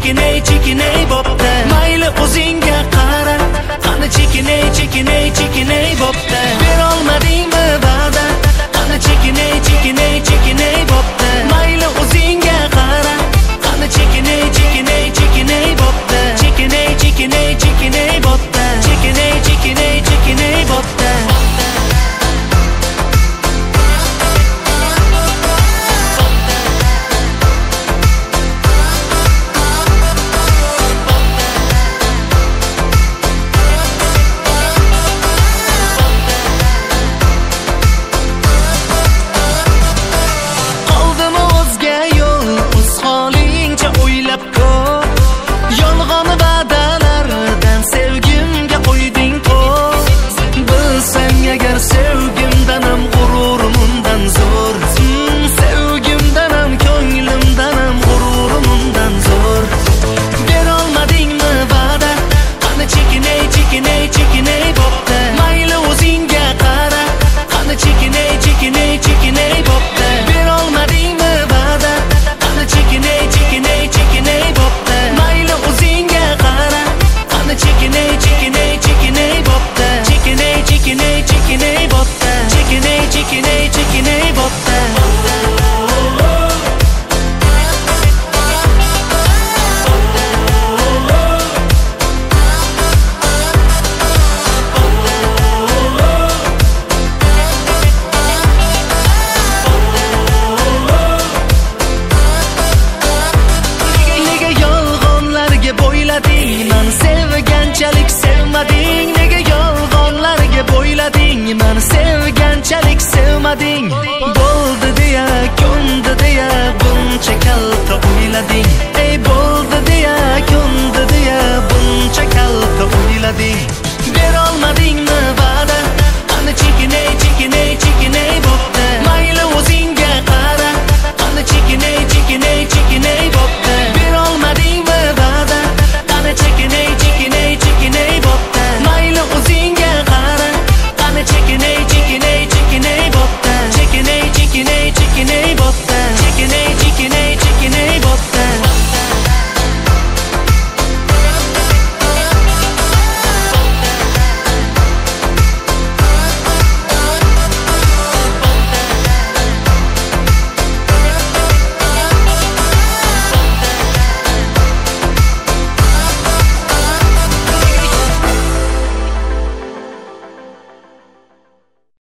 chekinay chekinay bo'pti. Mayli o'zingga qara, qani chekinay chekinay chekinay bo'pti. Berolmadingmi va'da, qani chekinay chekinay chekinay bo'pti. Mayli o'zingga qara, qani chekinay chekinay chekinay bo'pti. Chekinay chekinay chekinay bo'pti. Chekinay chekinay chekinay bo'pti. Sevganchalik sevmading, bo'ldi deya, ko'ndi deya, buncha kalta o'ylading.